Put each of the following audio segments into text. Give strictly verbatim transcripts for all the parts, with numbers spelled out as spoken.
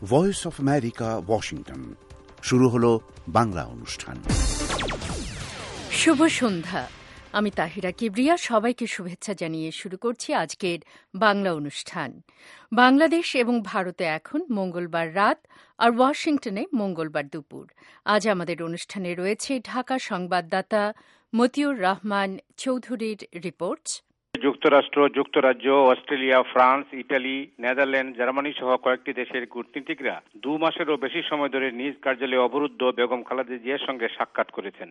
Voice of America, Washington. শুরু হলো বাংলা অনুষ্ঠান। শুভ সন্ধ্যা। আমি তাহিরা কিবরিয়া সবাইকে শুভেচ্ছা জানিয়ে শুরু করছি আজকের বাংলা অনুষ্ঠান। বাংলাদেশ এবং ভারতে এখন মঙ্গলবার রাত আর ওয়াশিংটনে মঙ্গলবার দুপুর। আজ আমাদের অনুষ্ঠানে রয়েছে ঢাকা সংবাদদাতা মতিউর রহমান চৌধুরীর রিপোর্ট। যুক্তরাষ্ট্র, যুক্তরাজ্য, Australia, France, Italy, Netherland, Germany সহ কয়েকটি দেশের কূটনীতিকরা দু মাসেরও বেশি সময় ধরে নিজ কার্যালয়ে অবরুদ্ধ বেগম খালেদা জিয়ার সঙ্গে সাক্ষাৎ করেছেন।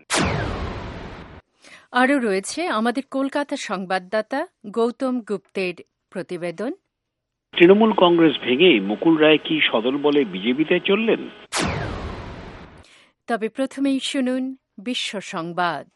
আরও রয়েছে আমাদের কলকাতা সংবাদদাতা গৌতম গুপ্তের প্রতিবেদন। তৃণমূল কংগ্রেস ভেঙে মুকুল রায় কি সদল বলে বিজেপিতে চললেন? তবে প্রথমেই শুনুন বিশ্ব সংবাদ।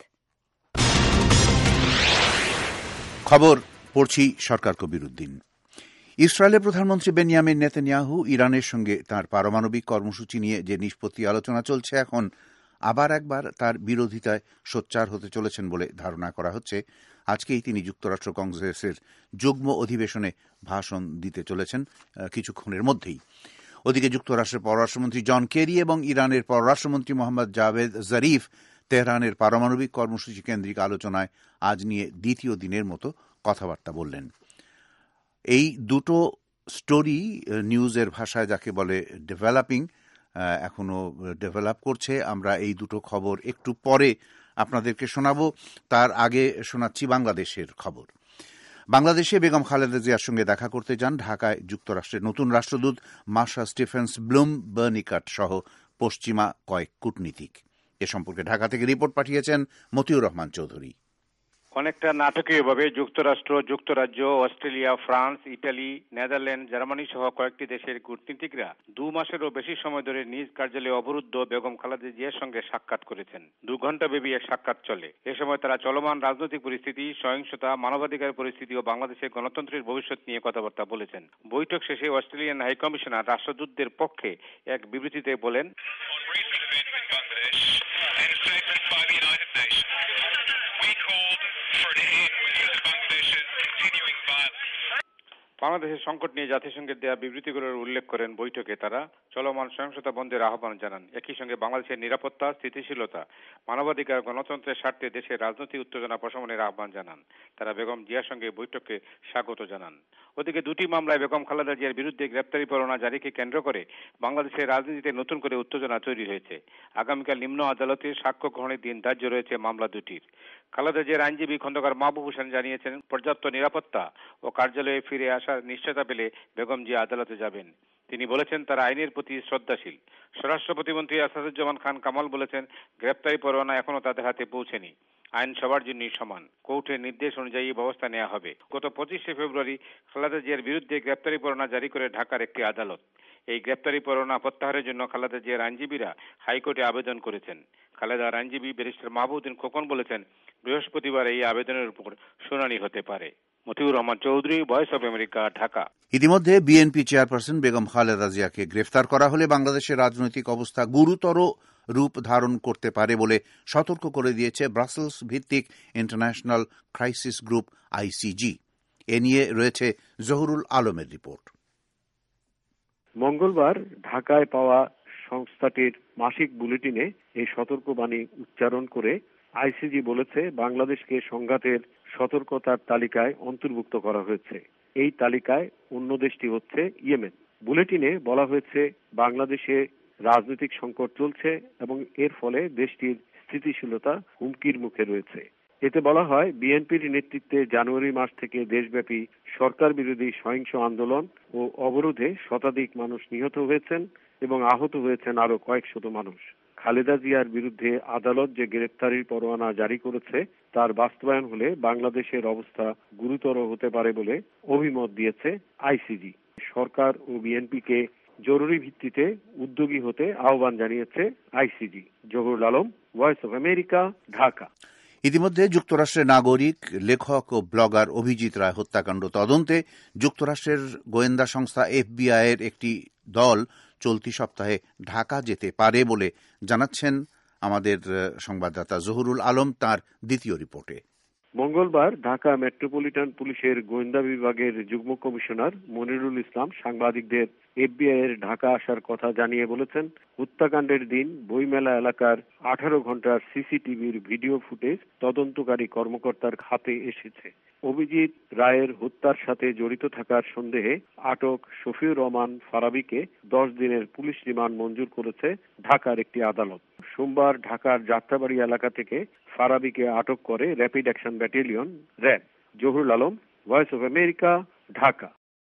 খবর পড়ছি সরকার কবিরুদ্দিন। ইসরায়েলের প্রধানমন্ত্রী বেনিয়ামিন নেতানিয়াহু ইরানের সঙ্গে তার পারমাণবিক কর্মসূচি নিয়ে যে নিষ্পত্তি আলোচনা চলছে, এখন আবার একবার তার বিরোধিতায় সোচ্চার হতে চলেছেন বলে ধারণা করা হচ্ছে। আজকেই তিনি যুক্তরাষ্ট্র কংগ্রেসের যুগ্ম অধিবেশনে ভাষণ দিতে চলেছেন কিছুক্ষণের মধ্যেই। ওদিকে যুক্তরাষ্ট্রের পররাষ্ট্রমন্ত্রী জন কেরি এবং ইরানের পররাষ্ট্রমন্ত্রী মোহাম্মদ জাভেদ জারিফ তেহরানের পারমাণবিক কর্মসূচি কেন্দ্রিক আলোচনায় আজ নিয়ে দ্বিতীয় দিনের মতো কথাবার্তা বললেন। এই দুটো স্টোরি, নিউজের ভাষায় যাকে বলে ডেভেলপিং, এখনো ডেভেলপ করছে। আমরা এই দুটো খবর একটু পরে আপনাদেরকে শোনাব। তার আগে শোনাচ্ছি বাংলাদেশের খবর। বাংলাদেশে বেগম খালেদা জিয়ার সঙ্গে দেখা করতে যান ঢাকায় যুক্তরাষ্ট্রের নতুন রাষ্ট্রদূত মার্শা স্টিফেন্স ব্লুম বার্নিকাট সহ পশ্চিমা কয়েক কূটনীতিক। এ সম্পর্কে ঢাকা থেকে রিপোর্ট পাঠিয়েছেন মতিউর রহমান চৌধুরী। অনেকটা নাটকীয়ভাবে যুক্তরাষ্ট্র, যুক্তরাজ্য, Australia, France, Italy, Netherland, Germany সহ কয়েকটি দেশের কূটনীতিকরা দু মাসেরও বেশি সময় ধরে নিজ কার্যালয়ে অবরুদ্ধ বেগম খালেদা জিয়ার সঙ্গে সাক্ষাৎ করেছেন। দু ঘণ্টা ব্যাপী এক সাক্ষাৎ চলে। এ সময় তারা চলমান রাজনৈতিক পরিস্থিতি, সহিংসতা, মানবাধিকার পরিস্থিতি ও বাংলাদেশের গণতন্ত্রের ভবিষ্যৎ নিয়ে কথাবার্তা বলেছেন। বৈঠক শেষে অস্ট্রেলিয়ান হাইকমিশনার রাষ্ট্রদূতদের পক্ষে এক বিবৃতিতে বলেন, বাংলাদেশের সংকট নিয়ে জাতিসংঘের দেয়া বিবৃতিগুলোর উল্লেখ করেন। বৈঠকে তারা চলমান সহিংসতা বন্ধের আহ্বান জানান। একই সঙ্গে বাংলাদেশের নিরাপত্তা, স্থিতিশীলতা, মানবাধিকার, গণতন্ত্রের স্বার্থে দেশের রাজনৈতিক উত্তেজনা প্রশমনের আহ্বান জানান। তারা বেগম জিয়ার সঙ্গে বৈঠককে স্বাগত জানান। ওদিকে দুটি মামলায় বেগম খালেদা জিয়ার বিরুদ্ধে গ্রেপ্তারি পরোয়ানা জারিকে কেন্দ্র করে বাংলাদেশের রাজনীতিতে নতুন করে উত্তেজনা তৈরি হয়েছে। আগামীকাল নিম্ন আদালতে সাক্ষ্য গ্রহণের দিন ধার্য রয়েছে মামলা দুটির। খালেদা জিয়ার আইনজীবী খন্দকার মাহবুব হোসেন জানিয়েছেন, পর্যাপ্ত নিরাপত্তা ও কার্যালয়ে ফিরে আসার নিশ্চয়তা পেলে বেগম জিয়া আদালতে যাবেন। তিনি বলেছেন, তারা আইনের প্রতি শ্রদ্ধাশীল। স্বরাষ্ট্র প্রতিমন্ত্রী আসাদুজ্জামান খান কামাল বলেছেন, গ্রেপ্তারি পরোয়ানা এখনো তাদের হাতে পৌঁছেনি। আইন সবার জন্যই সমান। কোর্টের নির্দেশ অনুযায়ী ব্যবস্থা নেওয়া হবে। গত পঁচিশে ফেব্রুয়ারি খালেদা জিয়ার বিরুদ্ধে গ্রেপ্তারি পরোয়ানা জারি করে ঢাকার একটি আদালত। এই গ্রেপ্তারি পরোয়ানা প্রত্যাহারের জন্য খালেদা জিয়ার আইনজীবীরা হাইকোর্টে আবেদন করেছেন। খালেদার আইনজীবী ব্যারিস্টার মাহবুবউদ্দিন খোকন বলেছেন, বৃহস্পতিবার এই আবেদনের উপর শুনানি হতে পারে। Motiur Rahman Chowdhury, voice of America, Dhaka. ইতিমধ্যে বিএনপি চেয়ারপারসন বেগম খালেদা জিয়াকে গ্রেফতার করা হলে বাংলাদেশের রাজনৈতিক অবস্থা গুরুতর রূপ ধারণ করতে পারে বলে সতর্ক করে দিয়েছে ব্রাসেলস ভিত্তিক ইন্টারন্যাশনাল ক্রাইসিস গ্রুপ আইসিজি। এ নিয়ে রয়েছে জহুরুল আলমের রিপোর্ট। মঙ্গলবার ঢাকায় পাওয়া সংস্থাটির মাসিক বুলেটিনে এই সতর্কবাণী উচ্চারণ করে আইসিজি বলেছে, বাংলাদেশকে সংঘাতের সতর্কতার তালিকায় অন্তর্ভুক্ত করা হয়েছে। এই তালিকায় অন্য দেশটি হচ্ছে ইয়েমেন। বুলেটিনে বলা হয়েছে, বাংলাদেশে রাজনৈতিক সংকট চলছে এবং এর ফলে দেশটির স্থিতিশীলতা হুমকির মুখে রয়েছে। এতে বলা হয়, বিএনপির নেতৃত্বে জানুয়ারি মাস থেকে দেশব্যাপী সরকার বিরোধী সহিংস আন্দোলন ও অবরোধে শতাধিক মানুষ নিহত হয়েছেন এবং আহত হয়েছেন আরো কয়েক শত মানুষ। খালেদা জিয়ার বিরুদ্ধে আদালত যে গ্রেফতারির পরোয়ানা জারি করেছে তার বাস্তবায়ন হলে বাংলাদেশের অবস্থা গুরুতর হতে পারে বলে অভিমত দিয়েছে আইসিজি। সরকার ও বিএনপিকে জরুরি ভিত্তিতে উদ্যোগী হতে আহ্বান জানিয়েছে ICG. Zahurul Alam, voice of America, Dhaka. ইতিমধ্যে যুক্তরাষ্ট্রের নাগরিক, লেখক ও ব্লগার অভিজিৎ রায় হত্যাকাণ্ড তদন্তে যুক্তরাষ্ট্রের গোয়েন্দা সংস্থা এফবিআই এর একটি দল চলতি সপ্তাহে ঢাকা যেতে পারে বলে জানাচ্ছেন আমাদের সংবাদদাতা জহুরুল আলম তার দ্বিতীয় রিপোর্টে। মঙ্গলবার ঢাকা মেট্রোপলিটন পুলিশের গোয়েন্দা বিভাগের যুগ্ম কমিশনার মনিরুল ইসলাম সাংবাদিকদের এফবিআই এর ঢাকা আসার কথা জানিয়ে বলেছেন, হত্যাকাণ্ডের দিন বইমেলা এলাকার আঠারো ঘন্টার সিসিটিভির ভিডিও ফুটেজ তদন্তকারী কর্মকর্তার হাতে এসেছে। অভিজিৎ রায়ের হত্যার সাথে জড়িত থাকার সন্দেহে আটক শফিউর রহমান ফারাবীকে দশ দিনের পুলিশ রিমান্ড মঞ্জুর করেছে ঢাকার একটি আদালত। সোমবার ঢাকার যাত্রাবাড়ি এলাকা থেকে ফারাবীকে আটক করে rapid action battalion RAB. Zahurul Alam, voice of America, Dhaka.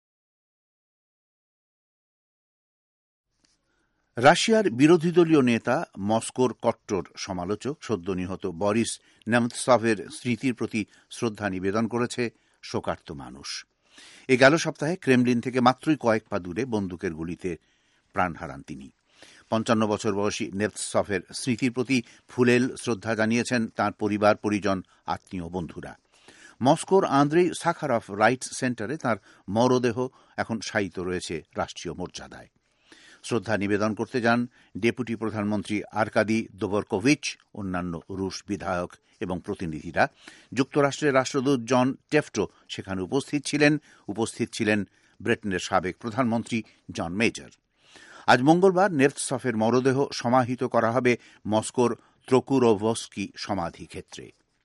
রাশিয়ার বিরোধী দলীয় নেতা মস্কোর কট্টর সমালোচক সদ্য নিহত বরিস নেমৎসভের স্মৃতির প্রতি শ্রদ্ধা নিবেদন করেছে শোকার্ত মানুষ। এ গেল সপ্তাহে ক্রেমলিন থেকে মাত্রই কয়েক পা দূরে বন্দুকের গুলিতে প্রাণ হারান তিনি। পঞ্চান্ন বছর বয়সী নেমৎসভের স্মৃতির প্রতি ফুলেল শ্রদ্ধা জানিয়েছেন তাঁর পরিবার, পরিজন, আত্মীয়, বন্ধুরা। মস্কোর আন্দ্রেই সাখারভ রাইটস সেন্টারে তাঁর মরদেহ এখন শায়িত রয়েছে রাষ্ট্রীয় মর্যাদায়। শ্রদ্ধা নিবেদন করতে যান ডেপুটি প্রধানমন্ত্রী আর্কাদি দোবরকোভিচ, অন্যান্য রুশ বিধায়ক এবং প্রতিনিধিরা। যুক্তরাষ্ট্রের রাষ্ট্রদূত জন টেফটো সেখানে উপস্থিত ছিলেন। উপস্থিত ছিলেন ব্রিটেনের সাবেক প্রধানমন্ত্রী জন মেজর। আজ মঙ্গলবার নেমৎসভের মরদেহ সমাহিত করা হবে মস্কোর ত্রোকুরোভস্কি সমাধি ক্ষেত্রে।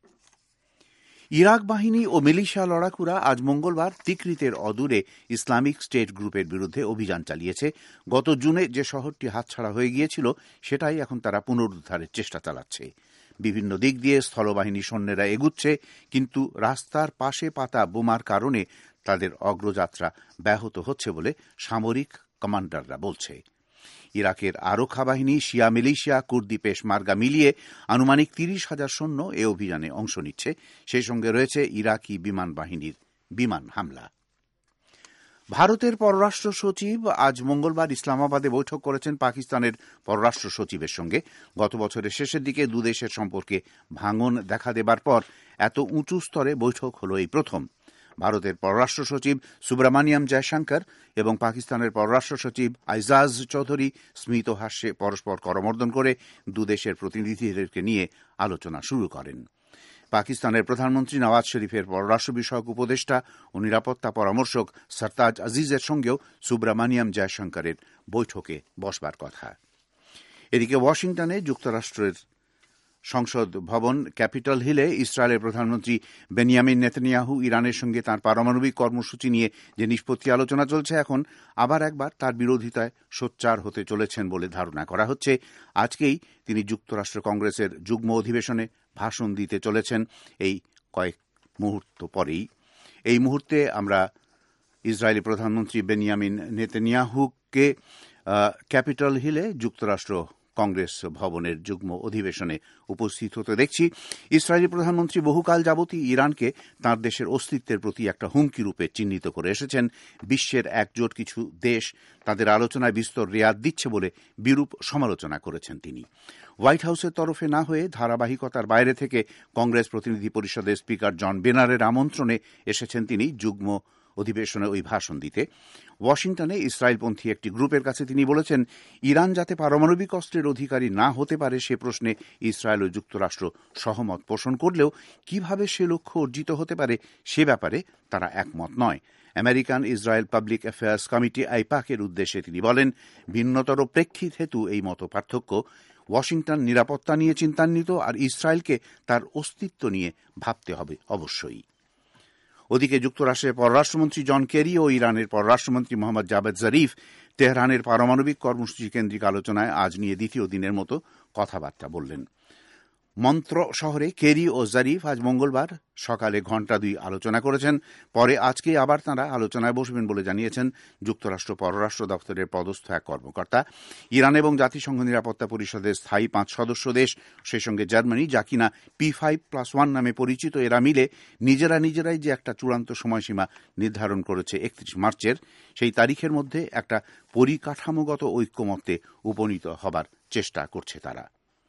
ইরাক বাহিনী ও মিলিশিয়া লড়াকুরা আজ মঙ্গলবার তিকরিতের অদূরে ইসলামিক স্টেট গ্রুপের বিরুদ্ধে অভিযান চালিয়েছে। গত জুনে যে শহরটি হাতছাড়া হয়ে গিয়েছিল সেটাই এখন তারা পুনরুদ্ধারের চেষ্টা চালাচ্ছে। বিভিন্ন দিক দিয়ে স্থলবাহিনী সৈন্যরা এগুচ্ছে, কিন্তু রাস্তার পাশে পাতা বোমার কারণে তাদের অগ্রযাত্রা ব্যাহত হচ্ছে বলে সামরিক কমান্ডাররা বলছে। ইরাকের আরক্ষা বাহিনী, শিয়া মিলিশিয়া, কুর্দি পেশমার্গা মিলিয়ে আনুমানিক তিরিশ হাজার সৈন্য এ অভিযানে অংশ নিচ্ছে। সেই সঙ্গে রয়েছে ইরাকি বিমান বাহিনীর বিমান হামলা। ভারতের পররাষ্ট্র সচিব আজ মঙ্গলবার ইসলামাবাদে বৈঠক করেছেন পাকিস্তানের পররাষ্ট্র সচিবের সঙ্গে। গত বছরের শেষের দিকে দুদেশের সম্পর্কে ভাঙন দেখা দেবার পর এত উঁচু স্তরে বৈঠক হল এই প্রথম। ভারতের পররাষ্ট্র সচিব সুব্রমণিয়াম জয়শঙ্কর এবং পাকিস্তানের পররাষ্ট্র সচিব আইজাজ চৌধুরী স্মিত হাস্যে পরস্পর করমর্দন করে দুদেশের প্রতিনিধিদেরকে নিয়ে আলোচনা শুরু করেন। পাকিস্তানের প্রধানমন্ত্রী নওয়াজ শরীফের পররাষ্ট্র বিষয়ক উপদেষ্টা ও নিরাপত্তা পরামর্শক সরতাজ আজিজের সঙ্গেও সুব্রমণিয়াম জয়শঙ্করের বৈঠকে বসবার কথা। এদিকে ওয়াশিংটনে যুক্তরাষ্ট্রের সংসদ ভবন ক্যাপিটল হিলে ইসরায়েলের প্রধানমন্ত্রী বেনিয়ামিন নেতানিয়াহু ইরানের সঙ্গে তাঁর পারমাণবিক কর্মসূচি নিয়ে যে নিষ্পত্তি আলোচনা চলছে, এখন আবার একবার তার বিরোধিতায় সোচ্চার হতে চলেছেন বলে ধারণা করা হচ্ছে। আজকেই তিনি যুক্তরাষ্ট্র কংগ্রেসের যুগ্ম অধিবেশনে ভাষণ দিতে চলেছেন এই কয়েক মুহূর্ত পরেই। এই মুহূর্তে আমরা ইসরায়েলি প্রধানমন্ত্রী বেনিয়ামিন নেতানিয়াহুকে ক্যাপিটল হিলে যুক্তরাষ্ট্র কংগ্রেস ভবনের যুগ্ম অধিবেশনে উপস্থিত হতে দেখছি। ইসরায়েলি প্রধানমন্ত্রী বহুকাল যাবতই ইরানকে তাঁর দেশের অস্তিত্বের প্রতি একটা হুমকি রূপে চিহ্নিত করে এসেছেন। বিশ্বের একজোট কিছু দেশ তাদের আলোচনায় বিস্তর রেয়াত দিচ্ছে বলে বিরূপ সমালোচনা করেছেন তিনি। হোয়াইট হাউসের তরফে না হয়ে ধারাবাহিকতার বাইরে থেকে কংগ্রেস প্রতিনিধি পরিষদের স্পিকার জন বেনারের আমন্ত্রণে এসেছেন তিনি যুগ্ম অধিবেশনে ওই ভাষণ দিতে। ওয়াশিংটনে ইসরায়েলপন্থী একটি গ্রুপের কাছে তিনি বলেছেন, ইরান যাতে পারমাণবিক অস্ত্রের অধিকারী না হতে পারে সে প্রশ্নে ইসরায়েল ও যুক্তরাষ্ট্র সহমত পোষণ করলেও কিভাবে সে লক্ষ্য অর্জিত হতে পারে সে ব্যাপারে তারা একমত নয়। American Israel public affairs committee আইপাকের উদ্দেশ্যে তিনি বলেন, ভিন্নতর প্রেক্ষিত হেতু এই মত পার্থক্য। ওয়াশিংটন নিরাপত্তা নিয়ে চিন্তান্বিত, আর ইসরায়েলকে তার অস্তিত্ব নিয়ে ভাবতে হবে অবশ্যই। ওদিকে যুক্তরাষ্ট্রের পররাষ্ট্রমন্ত্রী জন কেরি ও ইরানের পররাষ্ট্রমন্ত্রী মোহাম্মদ জাভেদ জরিফ তেহরানের পারমাণবিক কর্মসূচি কেন্দ্রিক আলোচনায় আজ নিয়ে দ্বিতীয় দিনের মতো কথাবার্তা বললেন। মন্ত্র শহরে কেরি ও জরিফ আজ মঙ্গলবার সকালে ঘণ্টা দুই আলোচনা করেছেন। পরে আজকে আবার তাঁরা আলোচনায় বসবেন বলে জানিয়েছেন যুক্তরাষ্ট্র পররাষ্ট্র দপ্তরের পদস্থ এক কর্মকর্তা। ইরান এবং জাতিসংঘ নিরাপত্তা পরিষদের স্থায়ী পাঁচ সদস্য দেশ, সেই সঙ্গে জার্মানি, যা কিনা পি ফাইভ প্লাস ওয়ান নামে পরিচিত, এরা মিলে নিজেরা নিজেরাই যে একটা চূড়ান্ত সময়সীমা নির্ধারণ করেছে একত্রিশ মার্চের, সেই তারিখের মধ্যে একটা পরিকাঠামোগত ঐক্যমত্যে উপনীত হবার চেষ্টা করছে তারা।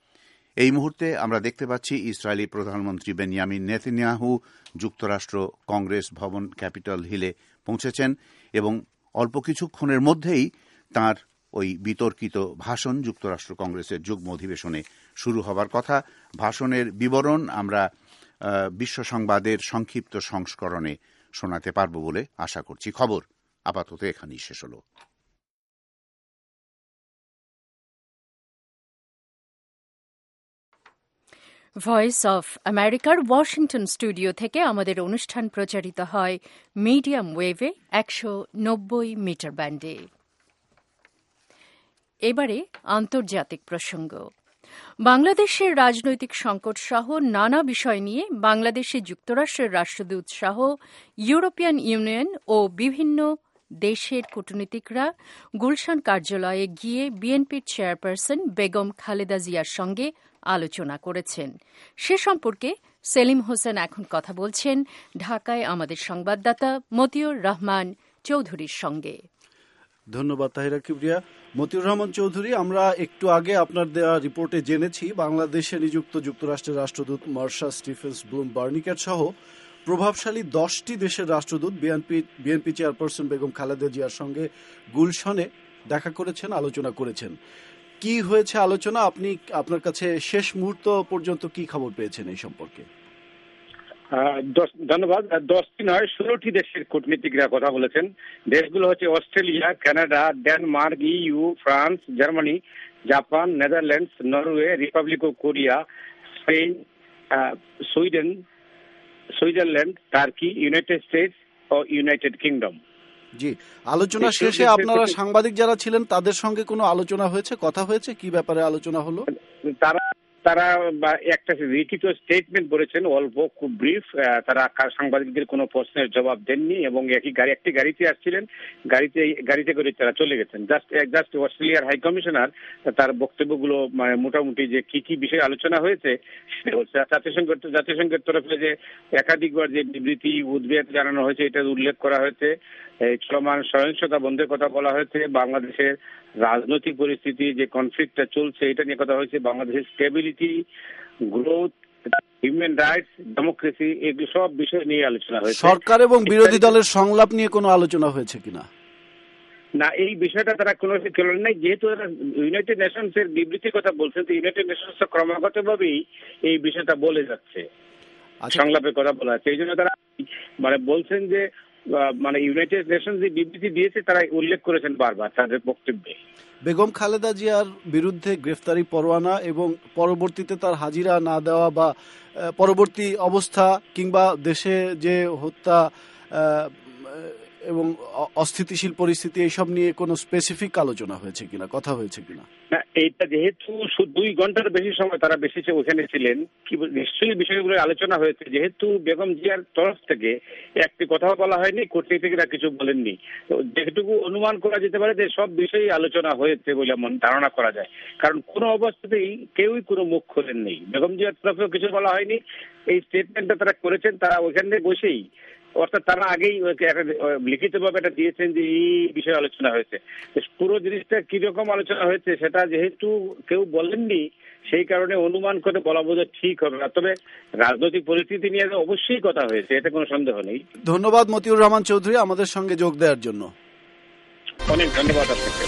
এই মুহূর্তে আমরা দেখতে পাচ্ছি ইসরায়েলি প্রধানমন্ত্রী বেনিয়ামিন নেতানিয়াহু যুক্তরাষ্ট্র কংগ্রেস ভবন ক্যাপিটল হিলে পৌঁছেছেন এবং অল্প কিছুক্ষণের মধ্যেই তাঁর ওই বিতর্কিত ভাষণ যুক্তরাষ্ট্র কংগ্রেসের যুগ্ম অধিবেশনে শুরু হবার কথা। ভাষণের বিবরণ আমরা বিশ্ব সংবাদের সংক্ষিপ্ত সংস্করণে শোনাতে পারব বলে আশা করছি। খবর আপাতত এখানেই শেষ হলো। ভয়েস অফ আমেরিকার ওয়াশিংটন স্টুডিও থেকে আমাদের অনুষ্ঠান প্রচারিত হয় মিডিয়াম ওয়েভে একশো নব্বই মিটার ব্যান্ডে। এবারে আন্তর্জাতিক প্রসঙ্গ। বাংলাদেশের রাজনৈতিক সংকট সহ নানা বিষয় নিয়ে বাংলাদেশে যুক্তরাষ্ট্রের রাষ্ট্রদূত সহ ইউরোপিয়ান ইউনিয়ন ও বিভিন্ন দেশের কূটনীতিকরা গুলশান কার্যালয়ে গিয়ে বিএনপির চেয়ারপারসন বেগম খালেদা জিয়ার সঙ্গে আলোচনা করেছেন। সে সম্পর্কে সেলিম হোসেন এখন কথা বলছেন ঢাকায় আমাদের সংবাদদাতা মতিউর রহমান চৌধুরীর সঙ্গে। ধন্যবাদ তাহিরা কিবরিয়া। মতিউর রহমান চৌধুরী, আমরা একটু আগে আপনার দেওয়া রিপোর্টে জেনেছি বাংলাদেশে নিযুক্ত যুক্তরাষ্ট্রের রাষ্ট্রদূত মার্শা স্টিফেন্স ব্লুম বার্নিকেট সহ প্রভাবশালী দশটি দেশের রাষ্ট্রদূত BNP BNP chairperson Begum Khaleda জিয়ার সঙ্গে গুলশানে দেখা করেছেন, আলোচনা করেছেন। কি হয়েছে আলোচনা? আপনি আপনার কাছে শেষ মুহূর্ত পর্যন্ত কি খবর পেয়েছেন এই সম্পর্কে? ধন্যবাদ। দশটি নয়, ষোলোটি দেশের কূটনীতিকরা কথা বলেছেন। দেশগুলো হচ্ছে Australia, Canada, Denmark, EU, France, Germany, Japan, Netherlands, Norway, republic of Korea, Spain, Sweden, Switzerland, Turkey, United States ও ইউনাইটেড কিংডম। জি, আলোচনা শেষে আপনারা সাংবাদিক যারা ছিলেন তাদের সঙ্গে কোনো আলোচনা হয়েছে, কথা হয়েছে? কি ব্যাপারে আলোচনা হলো? তারা তারা একটা লিখিত স্টেটমেন্ট করেছেন, অল্প খুব ব্রিফ। তারা সাংবাদিকদের কোনো প্রশ্নের জবাব দেননি এবং একই গাড়ি একটি গাড়িতে আসছিলেন, গাড়িতে গাড়িতে করে তারা চলে গেছেন। জাস্ট জাস্ট অস্ট্রেলিয়ার হাই কমিশনার তার বক্তব্যগুলো মানে মোটামুটি যে কি কি বিষয়ে আলোচনা হয়েছে জাতিসংঘের জাতিসংঘের তরফে যে একাধিকবার যে বিবৃতি উদ্বেগ জানানো হয়েছে এটা উল্লেখ করা হয়েছে। চলমান সহিংসতা বন্ধের কথা বলা হয়েছে, বাংলাদেশের রাজনৈতিক পরিস্থিতি যে কনফ্লিক্টটা চলছে এটা নিয়ে কথা হয়েছে, বাংলাদেশের stability, growth, human rights, democracy, এগুলো সব বিষয় নিয়ে আলোচনা হয়েছে। সরকার এবং বিরোধী দলের সংলাপ নিয়ে কোনো আলোচনা হয়েছে কিনা? না, এই বিষয়টা তারা কোনো করেন নাই। যেহেতু ইউনাইটেড নেশনস এর বিবৃতির কথা বলছেন, তো ইউনাইটেড নেশনস ক্রমাগত ভাবেই এই বিষয়টা বলে যাচ্ছে, সংলাপের কথা বলা হচ্ছে। এই জন্য তারা মানে বলছেন যে মানে ইউনাইটেড নেশনস যে বিবৃতি দিয়েছে তারা উল্লেখ করেছেন বারবার তাদের বক্তব্যে। বেগম খালেদা জিয়ার বিরুদ্ধে গ্রেফতারি পরোয়ানা এবং পরবর্তীতে তার হাজিরা না দেওয়া বা পরবর্তী অবস্থা কিংবা দেশে যে হত্যা এবং অস্থিতিশীল পরিস্থিতি এইসব নিয়ে কোনো স্পেসিফিক আলোচনা হয়েছে কিনা, কথা হয়েছে কিনা? না, এইটা যেহেতু দুই ঘন্টার বেশি সময় তারা বেশি ওখানে ছিলেন, কি নিশ্চয়ই বিষয়গুলো আলোচনা হয়েছে। যেহেতু বেগম জিয়ার তরফ থেকে একটি কথাও বলা হয়নি, কূটনীতিকরা কিছু বলেননি, যেটুকু অনুমান করা যেতে পারে যে সব বিষয়ে আলোচনা হয়েছে বলে এমন ধারণা করা যায়। কারণ কোনো অবস্থাতেই কেউই কোনো মুখ খোলেননি, বেগম জিয়ার তরফেও কিছু বলা হয়নি। এই স্টেটমেন্টটা তারা করেছেন তারা ওখানে বসেই, অর্থাৎ তারা আগেই লিখিত ভাবে এটা দিয়েছেন যে এই বিষয়ে আলোচনা হয়েছে। পুরো জিনিসটা কিরকম আলোচনা হয়েছে সেটা যেহেতু কেউ বলেননি, সেই কারণে অনুমান করে বলা বোধ ঠিক হবে না। তবে রাজনৈতিক পরিস্থিতি নিয়ে অবশ্যই কথা হয়েছে, এতে কোনো সন্দেহ নেই। ধন্যবাদ মতিউর রহমান চৌধুরী আমাদের সঙ্গে যোগ দেওয়ার জন্য। অনেক ধন্যবাদ আপনাকে।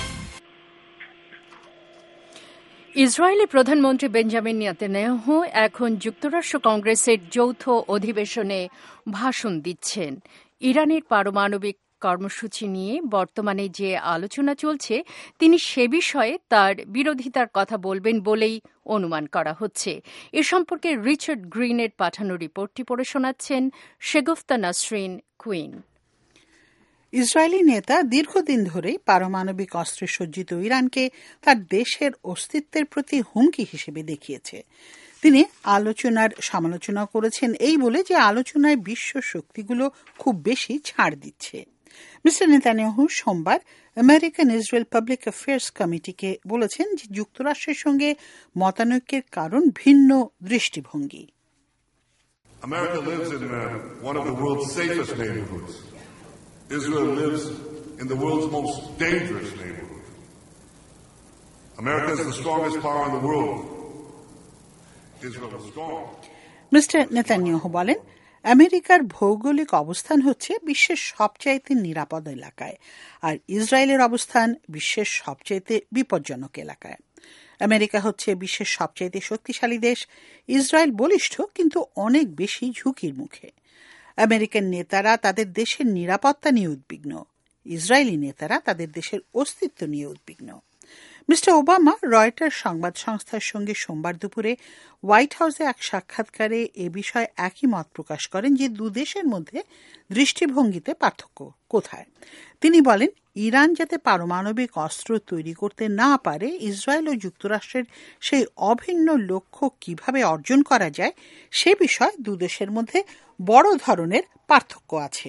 ইসরায়েলি প্রধানমন্ত্রী বেঞ্জামিন নেতানিয়াহু এখন যুক্তরাষ্ট্র কংগ্রেসের যৌথ অধিবেশনে ভাষণ দিচ্ছেন। ইরানের পারমাণবিক কর্মসূচি নিয়ে বর্তমানে যে আলোচনা চলছে তিনি সে বিষয়ে তার বিরোধিতার কথা বলবেন বলেই অনুমান করা হচ্ছে। এ সম্পর্কে রিচার্ড গ্রিনের পাঠানো রিপোর্টটি পড়ে শোনাচ্ছেন শেগুফতা নাসরিন কুইন। ইসরায়েলি নেতা দীর্ঘদিন ধরেই পারমাণবিক অস্ত্রে সজ্জিত ইরানকে তার দেশের অস্তিত্বের প্রতি হুমকি হিসেবে দেখিয়েছে। তিনি আলোচনার সমালোচনা করেছেন এই বলে যে আলোচনায় বিশ্ব শক্তিগুলো খুব বেশি ছাড় দিচ্ছে। মিস্টার নেতানিয়াহু সোমবার আমেরিকান ইসরায়েল পাবলিক অ্যাফেয়ার্স কমিটিকে বলেছেন যে যুক্তরাষ্ট্রের সঙ্গে মতানৈক্যের কারণ ভিন্ন দৃষ্টিভঙ্গি। America lives in uh, one of the world's safest neighborhoods. Israel lives in the world's most dangerous neighborhood. America is the strongest power in the world. Israel is strong. Mister Netanyahu বলেন, আমেরিকার ভৌগোলিক অবস্থান হচ্ছে বিশ্বের সবচাইতে নিরাপদ এলাকায়, আর ইসরায়েলের অবস্থান বিশ্বের সবচাইতে বিপজ্জনক এলাকায়। আমেরিকা হচ্ছে বিশ্বের সবচাইতে শক্তিশালী দেশ, ইসরায়েল বলিষ্ঠ কিন্তু অনেক বেশি ঝুঁকির মুখে। আমেরিকান নেতারা তাদের দেশের নিরাপত্তা নিয়ে উদ্বিগ্ন, ইসরায়েলি নেতারা তাদের দেশের অস্তিত্ব নিয়ে উদ্বিগ্ন। মিস্টার ওবামা রয়টার্স সংবাদ সংস্থার সঙ্গে সোমবার দুপুরে হোয়াইট হাউসে এক সাক্ষাৎকারে এ বিষয়ে একই মত প্রকাশ করেন যে দুদেশের মধ্যে দৃষ্টিভঙ্গিতে পার্থক্য কোথায়। তিনি বলেন, ইরান যাতে পারমাণবিক অস্ত্র তৈরি করতে না পারে, ইসরায়েল ও যুক্তরাষ্ট্রের সেই অভিন্ন লক্ষ্য কিভাবে অর্জন করা যায় সে বিষয়ে দুদেশের মধ্যে বড় ধরনের পার্থক্য আছে।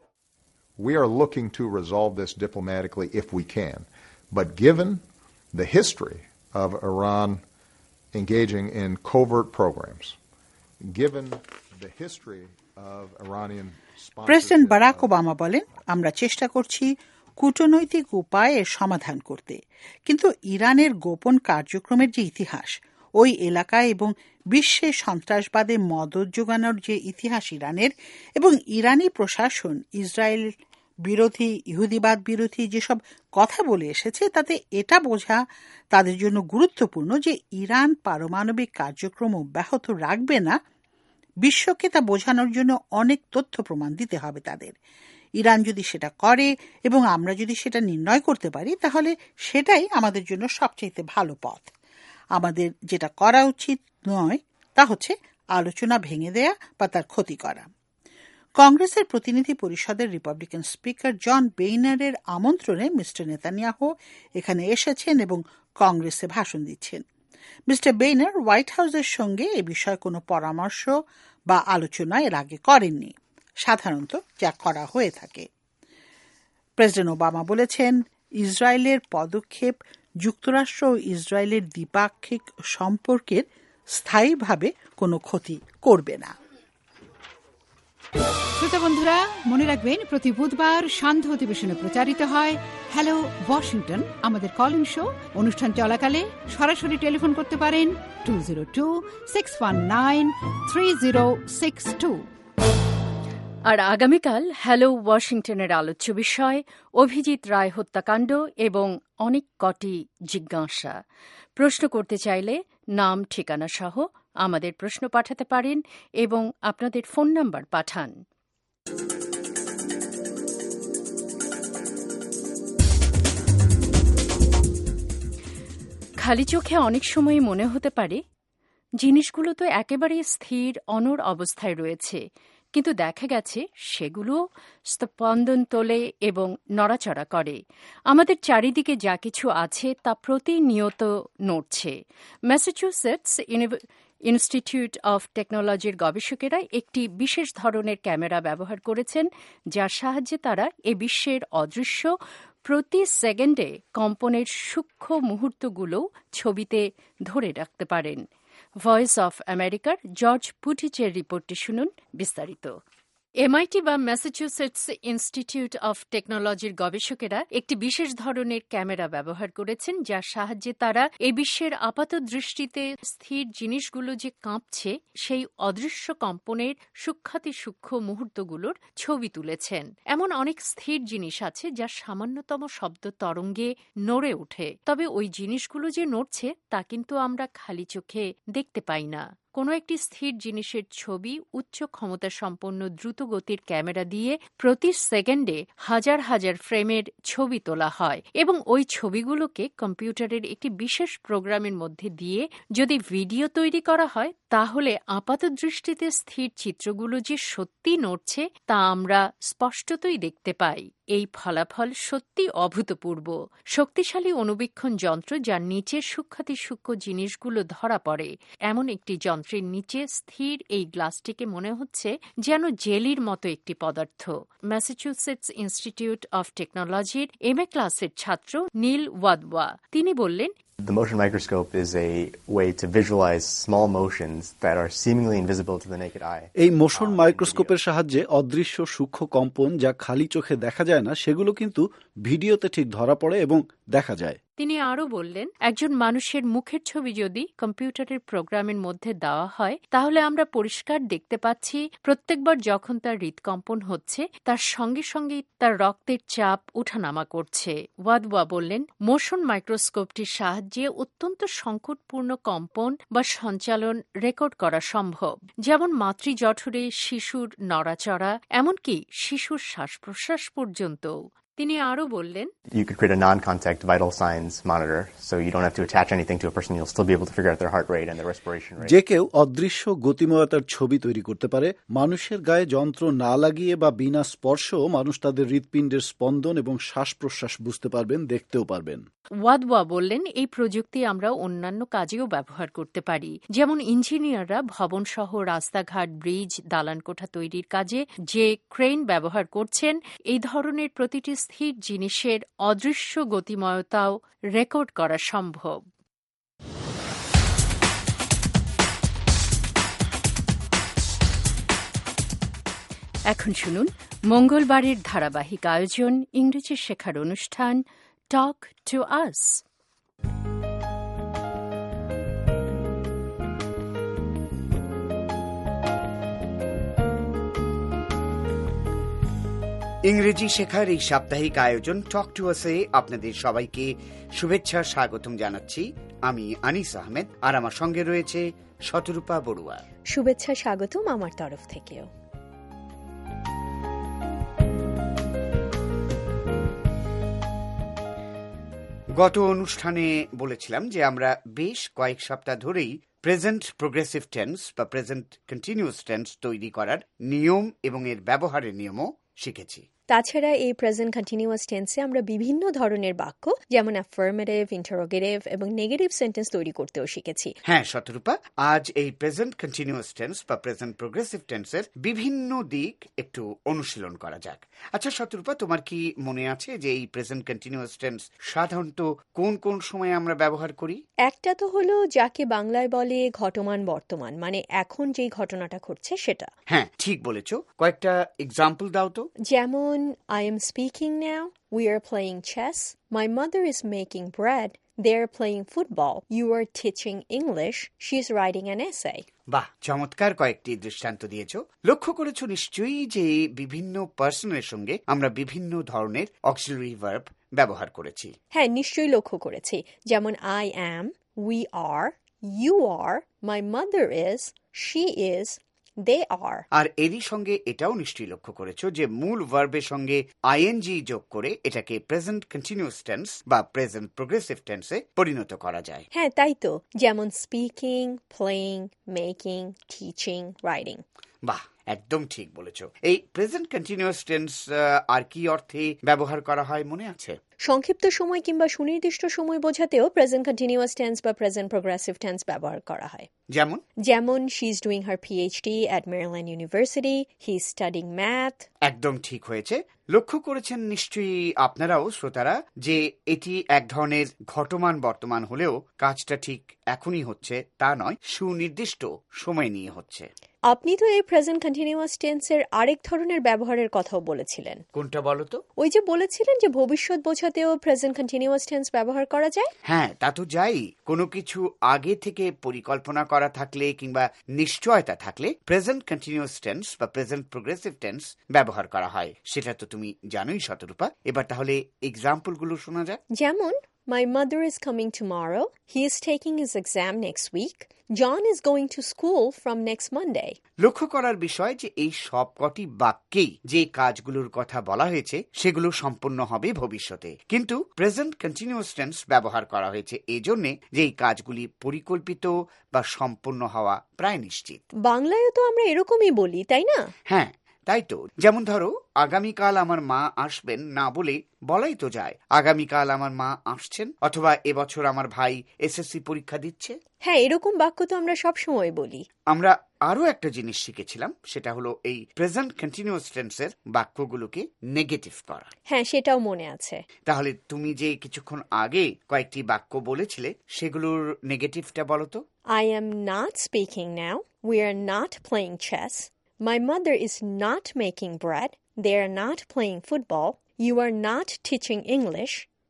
We are looking to resolve this diplomatically if we can, but given the history of Iran engaging in covert programs, given the history of Iranian president Barack Obama বলেন, আমরা চেষ্টা করছি কূটনৈতিক উপায়ে সমাধান করতে, কিন্তু ইরানের গোপন কার্যক্রমের যে ইতিহাস, ওই এলাকায় এবং বিশ্বে সন্ত্রাসবাদে মদত যোগানোর যে ইতিহাস ইরানের, এবং ইরানি প্রশাসন ইসরায়েল বিরোধী, ইহুদিবাদ বিরোধী যেসব কথা বলে এসেছে, তাতে এটা বোঝা তাদের জন্য গুরুত্বপূর্ণ যে ইরান পারমাণবিক কার্যক্রম অব্যাহত রাখবে না। বিশ্বকে তা বোঝানোর জন্য অনেক তথ্য প্রমাণ দিতে হবে তাদের। ইরান যদি সেটা করে এবং আমরা যদি সেটা নির্ণয় করতে পারি, তাহলে সেটাই আমাদের জন্য সবচেয়ে ভালো পথ। আমাদের যেটা করা উচিত নয় তা হচ্ছে আলোচনা ভেঙে দেয়া বা তার ক্ষতি করা। কংগ্রেসের প্রতিনিধি পরিষদের রিপাবলিকান স্পিকার জন বেইনারের আমন্ত্রণে মিস্টার নেতানিয়াহু এখানে এসেছেন এবং কংগ্রেসে ভাষণ দিচ্ছেন। মিস্টার বেইনার হোয়াইট হাউসের সঙ্গে এ বিষয়ে কোনো পরামর্শ বা আলোচনা এর আগে করেননি, সাধারণত যা করা হয়ে থাকে। প্রেসিডেন্ট ওবামা বলেছেন, ইসরায়েলের পদক্ষেপ যুক্তরাষ্ট্র ও ইসরায়েলের দ্বিপাক্ষিক সম্পর্কের স্থায়ীভাবে কোনো ক্ষতি করবে না। শ্রোতা বন্ধুরা, মনে রাখবেন, প্রতি বুধবার সান্ধ্য অধিবেশনে প্রচারিত হয় হ্যালো ওয়াশিংটন, আমাদের কলিং শো। অনুষ্ঠান চলাকালে সরাসরি টেলিফোন করতে পারেন two zero two six one nine three zero six two. আর আগামীকাল হ্যালো ওয়াশিংটনের আলোচ্য বিষয় অভিজিৎ রায় হত্যাকাণ্ড এবং অনেক কটি জিজ্ঞাসা। প্রশ্ন করতে চাইলে নাম, ঠিকানা সহ আমাদের প্রশ্ন পাঠাতে পারেন এবং আপনাদের ফোন নাম্বার পাঠান। খালি চোখে অনেক সময় মনে হতে পারে জিনিসগুলো তো একেবারে স্থির অনড় অবস্থায় রয়েছে, কিন্তু দেখা গেছে সেগুলো স্পন্দন তোলে এবং নড়াচড়া করে। আমাদের চারিদিকে যা কিছু আছে তা প্রতিনিয়ত নড়ছে। ম্যাসাচুসেটস ইনস্টিটিউট অফ টেকনোলজির গবেষকেরা একটি বিশেষ ধরনের ক্যামেরা ব্যবহার করেছেন, যার সাহায্যে তারা এ বিশ্বের অদৃশ্য প্রতি সেকেন্ডে কম্পনের সূক্ষ্ম মুহূর্তগুলো ছবিতে ধরে রাখতে পারেন। ভয়েস অফ আমেরিকার জর্জ পুটিচের রিপোর্টটি শুনুন বিস্তারিত। এমআইটি বা ম্যাসাচুসেটস ইনস্টিটিউট অফ টেকনোলজির গবেষকেরা একটি বিশেষ ধরনের ক্যামেরা ব্যবহার করেছেন, যার সাহায্যে তারা এ বিশ্বের আপাত দৃষ্টিতে স্থির জিনিসগুলো যে কাঁপছে সেই অদৃশ্য কম্পনের সূক্ষ্মাতি সূক্ষ্ম মুহূর্তগুলোর ছবি তুলেছেন। এমন অনেক স্থির জিনিস আছে যা সামান্যতম শব্দ তরঙ্গে নড়ে ওঠে, তবে ওই জিনিসগুলো যে নড়ছে তা কিন্তু আমরা খালি চোখে দেখতে পাই না। কোনো একটি স্থির জিনিসের ছবি উচ্চ ক্ষমতা সম্পন্ন দ্রুত গতির ক্যামেরা দিয়ে প্রতি সেকেন্ডে হাজার হাজার ফ্রেমের ছবি তোলা হয় এবং ওই ছবিগুলোকে কম্পিউটারের একটি বিশেষ প্রোগ্রামের মধ্যে দিয়ে যদি ভিডিও তৈরি করা হয়, তাহলে আপাত দৃষ্টিতে স্থির চিত্রগুলো যে সত্যি নড়ছে তা আমরা স্পষ্টতই দেখতে পাই। এই ফলাফল সত্যি অভূতপূর্ব। শক্তিশালী অনুবীক্ষণ যন্ত্র যার নিচে সূক্ষ্মাতি সূক্ষ্ম জিনিসগুলো ধরা পড়ে, এমন একটি যন্ত্রের নিচে স্থির এই গ্লাসটিকে মনে হচ্ছে যেন জেলির মতো একটি পদার্থ। ম্যাসাচুসেটস ইনস্টিটিউট অফ টেকনোলজির এম এ ক্লাসের ছাত্র নীল ওয়াদওয়া তিনি বললেন, The motion microscope is a way to visualize small motions that are seemingly invisible to the naked eye. এই মোশন মাইক্রোস্কোপের সাহায্যে অদৃশ্য সূক্ষ্ম কম্পন যা খালি চোখে দেখা যায় না, সেগুলো কিন্তু ভিডিওতে ঠিক ধরা পড়ে এবং দেখা যায়। তিনি আরও বললেন, একজন মানুষের মুখের ছবি যদি কম্পিউটারের প্রোগ্রামের মধ্যে দেওয়া হয় তাহলে আমরা পরিষ্কার দেখতে পাচ্ছি প্রত্যেকবার যখন তার হৃদকম্পন হচ্ছে তার সঙ্গে সঙ্গেই তার রক্তের চাপ উঠানামা করছে। ওয়াদওয়া বললেন, মোশন মাইক্রোস্কোপটির সাহায্যে অত্যন্ত সংকটপূর্ণ কম্পন বা সঞ্চালন রেকর্ড করা সম্ভব, যেমন মাতৃজঠরে শিশুর নড়াচড়া, এমনকি শিশুর শ্বাস প্রশ্বাস পর্যন্ত। তিনি আরও বললেন, You could create a non-contact vital signs monitor, so you don't have to attach anything to a person. You'll still be able to figure out their heart rate and their respiration rate. যে কেউ অদৃশ্য গতিময়তার ছবি তৈরি করতে পারে। মানুষের গায়ে যন্ত্র না লাগিয়ে বা বিনা স্পর্শেও মানুষ তাদের হৃৎপিণ্ডের স্পন্দন এবং শ্বাস প্রশ্বাস বুঝতে পারবেন, দেখতেও পারবেন। ওয়াদওয়া বললেন, এই প্রযুক্তি আমরা অন্যান্য কাজেও ব্যবহার করতে পারি, যেমন ইঞ্জিনিয়াররা ভবনসহ রাস্তাঘাট, ব্রিজ, দালানকোঠা তৈরির কাজে যে ক্রেন ব্যবহার করছেন, এই ধরনের প্রতিটি স্থির জিনিসের অদৃশ্য গতিময়তাও রেকর্ড করা সম্ভব। এখন শুনুন মঙ্গলবারের ধারাবাহিক আয়োজন ইংরেজি শেখার অনুষ্ঠান টক টু আস। ইংরেজি শেখার এই সাপ্তাহিক আয়োজন টক টু আসে আপনাদের সবাইকে শুভেচ্ছা স্বাগতম জানাচ্ছি। আমি আনিস আহমেদ, আর আমার সঙ্গে রয়েছে শতরূপা বড়ুয়া। শুভেচ্ছা স্বাগতম আমার তরফ থেকেও। গত অনুষ্ঠানে বলেছিলাম যে আমরা বেশ কয়েক সপ্তাহ ধরেই প্রেজেন্ট প্রোগ্রেসিভ টেন্স বা প্রেজেন্ট কন্টিনিউয়াস টেন্স তৈরি করার নিয়ম এবং এর ব্যবহারের নিয়মও শিখেছি। তাছাড়া এই প্রেজেন্ট কন্টিনিউয়াস টেন্সে আমরা বিভিন্ন ধরনের বাক্য যেমন অ্যাফার্মেটিভ, ইন্টারোগেটিভ এবং নেগেটিভ সেন্টেন্স তৈরি করতেও শিখেছি। হ্যাঁ শতরূপা, আজ এই প্রেজেন্ট কন্টিনিউয়াস টেন্স বা প্রেজেন্ট প্রোগ্রেসিভ টেন্সের বিভিন্ন দিক একটু অনুশীলন করা যাক। আচ্ছা শতরূপা, তোমার কি মনে আছে যে এই প্রেজেন্ট কন্টিনিউয়াস টেন্স সাধারণত কোন কোন সময় আমরা ব্যবহার করি? একটা তো হলো যাকে বাংলায় বলে ঘটমান বর্তমান, মানে এখন যেই ঘটনাটা ঘটছে সেটা। হ্যাঁ ঠিক বলেছ, কয়েকটা এক্সাম্পল দাও তো। যেমন I am speaking now, we are playing chess, my mother is making bread, they are playing football, you are teaching English, she is writing an essay. বাহ, চমৎকার কয়েকটি দৃষ্টান্ত দিয়েছো। লক্ষ্য করেছো নিশ্চয়ই যে বিভিন্ন পার্সনের সঙ্গে আমরা বিভিন্ন ধরনের অক্সিলারি ভার্ব ব্যবহার করেছি। হ্যাঁ নিশ্চয়ই লক্ষ্য করেছি, যেমন I am, we are, you are, my mother is, she is, they are. আর এরই সঙ্গে এটাও নিশ্চয়ই লক্ষ্য করেছো যে মূল ভার্বের সঙ্গে আইএনজি যোগ করে এটাকে প্রেজেন্ট কন্টিনিউয়াস টেন্স বা প্রেজেন্ট প্রোগ্রেসিভ টেন্সে পরিণত করা যায়। হ্যাঁ তাই তো, যেমন speaking, playing, making, teaching, writing. বাহ, একদম ঠিক বলেছো। এই প্রেজেন্ট কন্টিনিউয়াস টেন্স আর কি অর্থে ব্যবহার করা হয় মনে আছে? সংক্ষিপ্ত সময় কিংবা সুনির্দিষ্ট সময় বোঝাতেও প্রেজেন্ট কন্টিনিউয়াস টেন্স বা প্রেজেন্ট প্রোগ্রেসিভ টেন্স ব্যবহার করা হয়। যেমন যেমন she is doing her PhD at Maryland university, he is studying math. একদম ঠিক হয়েছে। লক্ষ্য করেছেন নিশ্চয়ই আপনারাও শ্রোতারা যে এটি এক ধরনের ঘটমান বর্তমান হলেও কাজটা ঠিক এখনই হচ্ছে তা নয়, সুনির্দিষ্ট সময় নিয়ে হচ্ছে। আপনি তো এই প্রেজেন্ট কন্টিনিউয়াস টেন্সের আরেক ধরনের ব্যবহারের কথাও বলেছিলেন। কোনটা বলো তো? ওই যে বলেছিলেন যে ভবিষ্যৎ বোঝাতেও প্রেজেন্ট কন্টিনিউয়াস টেন্স ব্যবহার করা যায়। হ্যাঁ তা তো যাই, কোনো কিছু আগে থেকে পরিকল্পনা করা থাকলে কিংবা নিশ্চয়তা থাকলে প্রেজেন্ট কন্টিনিউয়াস টেন্স বা প্রেজেন্ট প্রোগ্রেসিভ টেন্স ব্যবহার করা হয়, সেটা তো তুমি জানোই শতরূপা। এবার তাহলে এক্সাম্পল গুলো শোনা যাক। যেমন My mother is coming tomorrow. He is taking his exam next week. John is going to school from next Monday. লক্ষ্য করার বিষয় যে এই সবকটি বাক্যেই যে কাজগুলোর কথা বলা হয়েছে সেগুলো সম্পূর্ণ হবে ভবিষ্যতে, কিন্তু প্রেজেন্ট কন্টিনিউয়াস টেন্স ব্যবহার করা হয়েছে এজন্যে যে এই কাজগুলি পরিকল্পিত বা সম্পূর্ণ হওয়া প্রায় নিশ্চিত। বাংলায় তো আমরা এরকমই বলি, তাই না? হ্যাঁ তাই তো। যেমন ধরো, আগামীকাল আমার মা আসবেন না বলে বলাই তো যায় আগামীকাল আমার মা আসছেন, অথবা এবছর আমার ভাই এসএসসি পরীক্ষা দিচ্ছে। হ্যাঁ এরকম বাক্য তো আমরা সব সময় বলি। আমরা আরো একটা জিনিস শিখেছিলাম, সেটা হলো এই প্রেজেন্ট কন্টিনিউয়াস টেন্সের বাক্যগুলোকে নেগেটিভ করা। হ্যাঁ সেটাও মনে আছে। তাহলে তুমি যে কিছুক্ষণ আগে কয়েকটি বাক্য বলেছিলে সেগুলোর নেগেটিভটা বলো তো। I am not speaking now. We are not playing chess. My mother is not making bread. They are not playing football. You are not teaching English.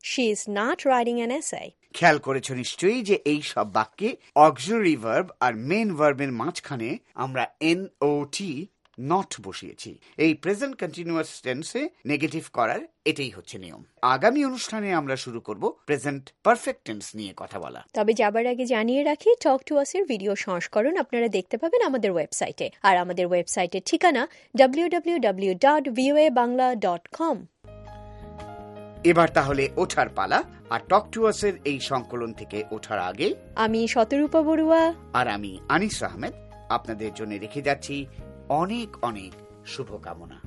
She is not writing an essay. খেয়াল করেছো নিশ্চয়ই যে এই সব বাক্যে auxiliary verb আর main ভার্বের মাঝখানে আমরা এন ও টি নট বসিয়েছি। এই প্রেজেন্ট কন্টিনিউয়াস টেন্সে নেগেটিভ করার এটাই হচ্ছে নিয়ম। আগামী অনুষ্ঠানে আমরা শুরু করব প্রেজেন্ট পারফেক্ট টেন্স নিয়ে কথা বলা। তবে যাবার আগে জানিয়ে রাখি, টক টু আস এর ভিডিও সংস্করণ আপনারা দেখতে পাবেন আমাদের ওয়েবসাইটে, আর আমাদের ওয়েবসাইটের ঠিকানা W W W dot VOA Bangla dot com. এবার তাহলে ওঠার পালা। আর টক টু আস এর এই সংকলন থেকে ওঠার আগে আমি শতরূপা বড়ুয়া আর আমি আনিস আহমেদ আপনাদের জন্য রেখে যাচ্ছি অনেক অনেক শুভকামনা।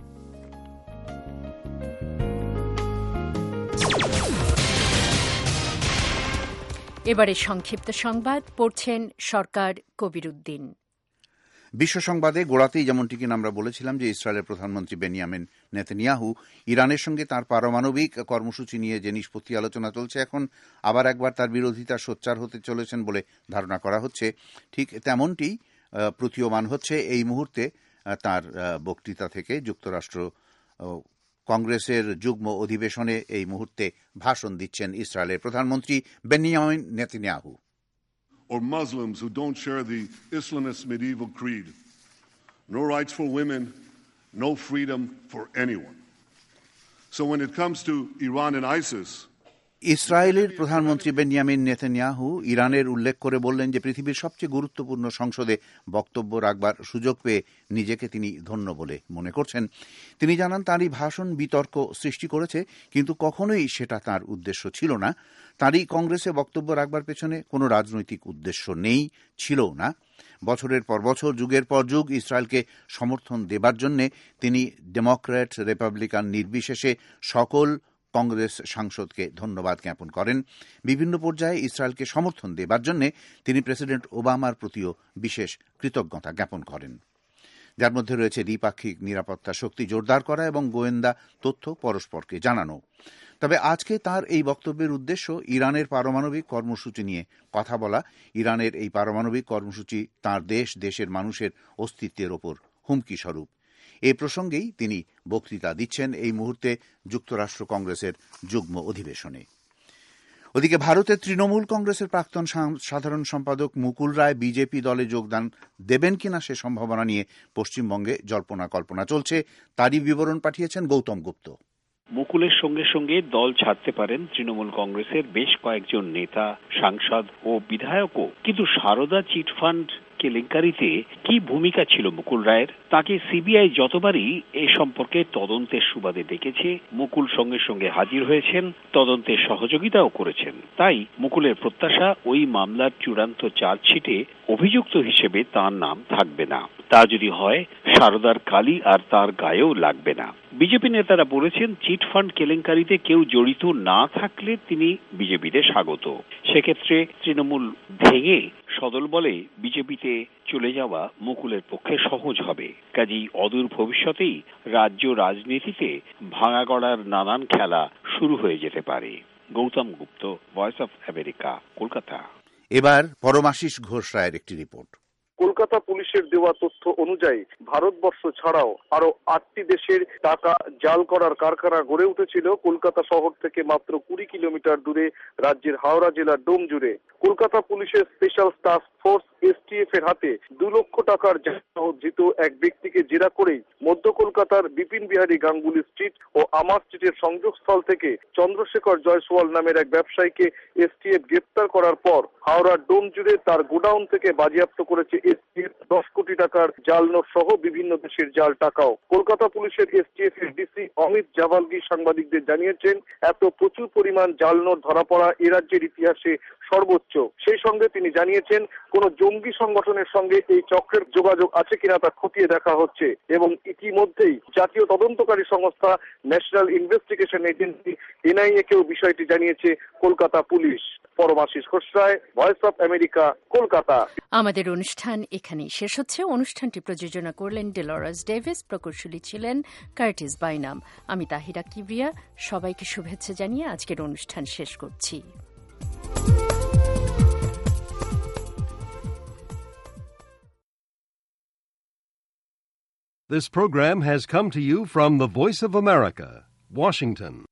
এবারে সংক্ষিপ্ত সংবাদ পড়ছেন সরকার কবিরুদ্দিন। বিশ্ব সংবাদে গোড়াতেই যেমনটি কিনা আমরা বলেছিলাম যে ইসরায়েলের প্রধানমন্ত্রী বেনিয়ামিন নেতানিয়াহু ইরানের সঙ্গে তার পারমাণবিক কর্মসূচি নিয়ে যে নিষ্পত্তি আলোচনা চলছে, এখন আবার একবার তার বিরোধিতা সোচ্চার হতে চলেছেন বলে ধারণা করা হচ্ছে। ঠিক তেমনটি প্রতীয়মান হচ্ছে এই মুহূর্তে তার বক্তৃতা থেকে। যুক্তরাষ্ট্র কংগ্রেসের যুগ্ম অধিবেশনে এই মুহূর্তে ভাষণ দিচ্ছেন ইসরায়েলের প্রধানমন্ত্রী Benjamin Netanyahu. Or Muslims who don't share the Islamist medieval creed. No rights for women, no freedom for anyone. So when it comes to Iran and ISIS, ইসরায়েলের প্রধানমন্ত্রী বেনিয়ামিন নেতানিয়াহু ইরানের উল্লেখ করে বললেন যে পৃথিবীর সবচেয়ে গুরুত্বপূর্ণ সংসদে বক্তব্য রাখবার সুযোগ পেয়ে নিজেকে তিনি ধন্য বলে মনে করছেন। তিনি জানান তাঁরই ভাষণ বিতর্ক সৃষ্টি করেছে, কিন্তু কখনোই সেটা তার উদ্দেশ্য ছিল না। তাঁরই কংগ্রেসে বক্তব্য রাখবার পেছনে কোনো রাজনৈতিক উদ্দেশ্য নেই, ছিলও না। বছরের পর বছর, যুগের পর যুগ ইসরায়েলকে সমর্থন দেবার জন্যে তিনি ডেমোক্র্যাট রিপাবলিকান নির্বিশেষে সকল কংগ্রেস সাংসদকে ধন্যবাদ জ্ঞাপন করেন। বিভিন্ন পর্যায়ে ইসরায়েলকে সমর্থন দেবার জন্য তিনি প্রেসিডেন্ট ওবামার প্রতিও বিশেষ কৃতজ্ঞতা জ্ঞাপন করেন, যার মধ্যে রয়েছে দ্বিপাক্ষিক নিরাপত্তা শক্তি জোরদার করা এবং গোয়েন্দা তথ্য পরস্পরকে জানানো। তবে আজকে তার এই বক্তব্যের উদ্দেশ্য ইরানের পারমাণবিক কর্মসূচি নিয়ে কথা বলা। ইরানের এই পারমাণবিক কর্মসূচি তাঁর দেশ, দেশের মানুষের অস্তিত্বের ওপর হুমকি স্বরূপ। এ প্রসঙ্গেই তিনি বক্তৃতা দিচ্ছেন এই মুহূর্তে যুক্তরাষ্ট্র কংগ্রেসের যুগ্ম অধিবেশনে। ওদিকে ভারতের তৃণমূল কংগ্রেসের প্রাক্তন সাধারণ সম্পাদক মুকুল রায় বিজেপি দলে যোগদান দেবেন কিনা সে সম্ভাবনা নিয়ে পশ্চিমবঙ্গে জল্পনা কল্পনা চলছে। তারই বিবরণ পাঠিয়েছেন গৌতম গুপ্ত। মুকুলের সঙ্গে সঙ্গে দল ছাড়তে পারেন তৃণমূল কংগ্রেসের বেশ কয়েকজন নেতা, সাংসদ ও বিধায়কও। কিন্তু সারদা চিটফান্ড কেলেঙ্কারিতে কি ভূমিকা ছিল মুকুল রায়ের? তাকে সিবিআই যতবারই এ সম্পর্কে তদন্তের সুবাদে ডেকেছে, মুকুল সঙ্গে সঙ্গে হাজির হয়েছেন, তদন্তের সহযোগিতাও করেছেন। তাই মুকুলের প্রত্যাশা ওই মামলার চূড়ান্ত চার্জশিটে অভিযুক্ত হিসেবে তার নাম থাকবে না। তা যদি হয়, সারদার কালি আর তার গায়েও লাগবে না। বিজেপি নেতারা বলেছেন চিটফান্ড কেলেঙ্কারিতে কেউ জড়িত না থাকলে তিনি বিজেপিতে স্বাগত। সেক্ষেত্রে তৃণমূল ভেঙে সদল বলে বিজেপিতে চলে যাওয়া মুকুলের পক্ষে সহজ হবে। কাজেই অদূর ভবিষ্যতেই রাজ্য রাজনীতিতে ভাঙা গড়ার নানান খেলা শুরু হয়ে যেতে পারে। Gautam Gupta, voice of America, Kolkata. এবার পরমাশিস ঘোষ রায়ের একটি রিপোর্ট। কলকাতা পুলিশের দেওয়া তথ্য অনুযায়ী ভারতবর্ষ ছাড়াও আরো আটটি দেশের টাকা জাল করার কারখানা গড়ে উঠেছিল কলকাতা শহর থেকে মাত্র কুড়ি কিলোমিটার দূরে রাজ্যের হাওড়া জেলার ডোম জুড়ে। কলকাতা পুলিশের স্পেশাল টাস্ক ফোর্স এসটিএফ এর হাতে দু লক্ষ টাকার ধৃত এক ব্যক্তিকে জেরা করেই মধ্য কলকাতার বিপিন বিহারী গাঙ্গুলি স্ট্রিট ও আমার স্ট্রিটের সংযোগস্থল থেকে চন্দ্রশেখর জয়সওয়াল নামের এক ব্যবসায়ীকে এসটিএফ গ্রেপ্তার করার পর হাওড়ার ডোম জুড়ে তার গোডাউন থেকে বাজেয়াপ্ত করেছে এসটিএফ দশ কোটি টাকার জাল নোট সহ বিভিন্ন দেশের জাল টাকাও। কলকাতা পুলিশের এসটিএফ এর ডিসি অমিত জাভালগি সাংবাদিকদের জানিয়েছেন, এত প্রচুর পরিমাণ জাল নোট ধরা পড়া এ রাজ্যের ইতিহাসে সর্বোচ্চ। সেই সঙ্গে তিনি জানিয়েছেন কোন জঙ্গি সংগঠনের সঙ্গে এই চক্রের যোগাযোগ আছে কিনা তা খতিয়ে দেখা হচ্ছে এবং ইতিমধ্যেই জাতীয় তদন্তকারী সংস্থা ন্যাশনাল ইনভেস্টিগেশন এজেন্সি এনআইএ কেও বিষয়টি জানিয়েছে Kolkata police. Paramashis Ghosh Roy, voice of America, Kolkata. আমাদের অনুষ্ঠান এখানেই শেষ হচ্ছে। অনুষ্ঠানটি প্রযোজনা করলেন ডেলরাস ডেভিস, প্রকৌশলী ছিলেন কার্টিস বাইনাম। আমি তাহিরা কিবরিয়া। সবাইকে শুভেচ্ছা জানিয়ে আজকের অনুষ্ঠান শেষ করছি। This program has come to you from the Voice of America, Washington.